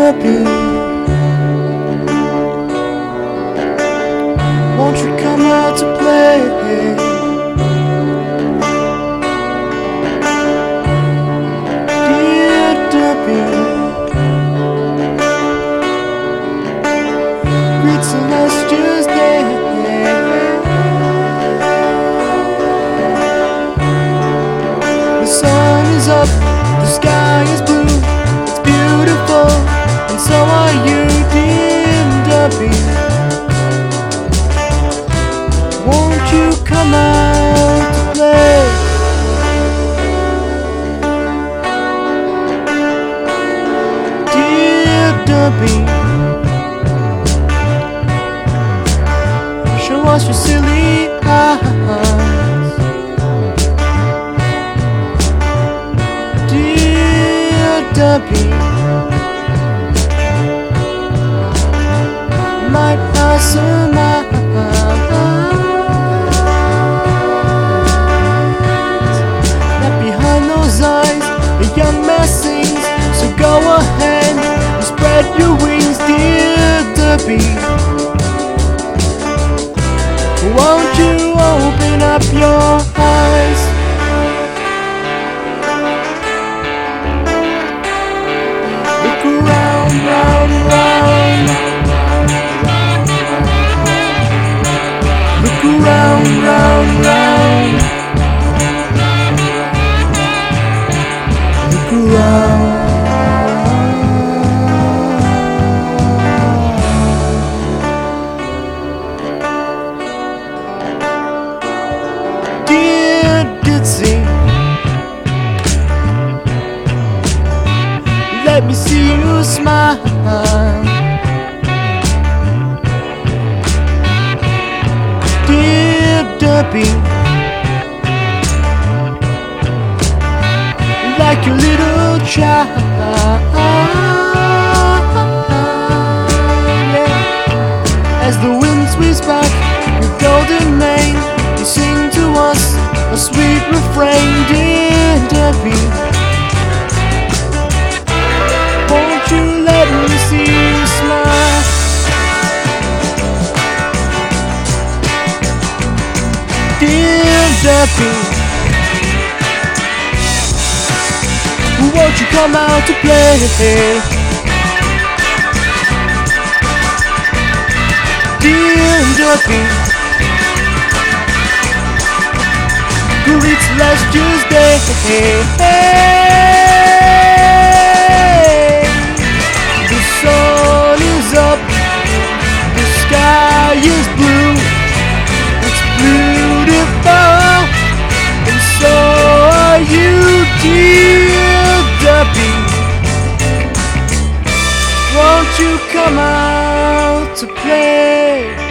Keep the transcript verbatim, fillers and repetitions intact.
Duppy, won't you come out to play? Dear Duppy, greet Celestia's day. The sun is up, the sky is blue, it's beautiful, and so are you, dear Duppy. Won't you come out to play? Dear Duppy, show us your silly eyes. Dear Duppy, might I surmise that behind those eyes a young man sings? So go ahead and spread your wings, dear Duppy. Won't you open up your eyes? Look around, round, round. Look around, round, round. Look around. Dear Ditzy, let me see you smile. Dear Duppy, like your little child, yeah. As the wind sweeps back your golden mane, you sing to us a sweet refrain, dear Duppy. Won't you let me see you smile? Dear Duppy, won't you come out to play? Dear Duppy, greet Celestia's day. The sun is up, the sky is blue, it's beautiful, and so are you, dear Duppy. Won't you come out to play?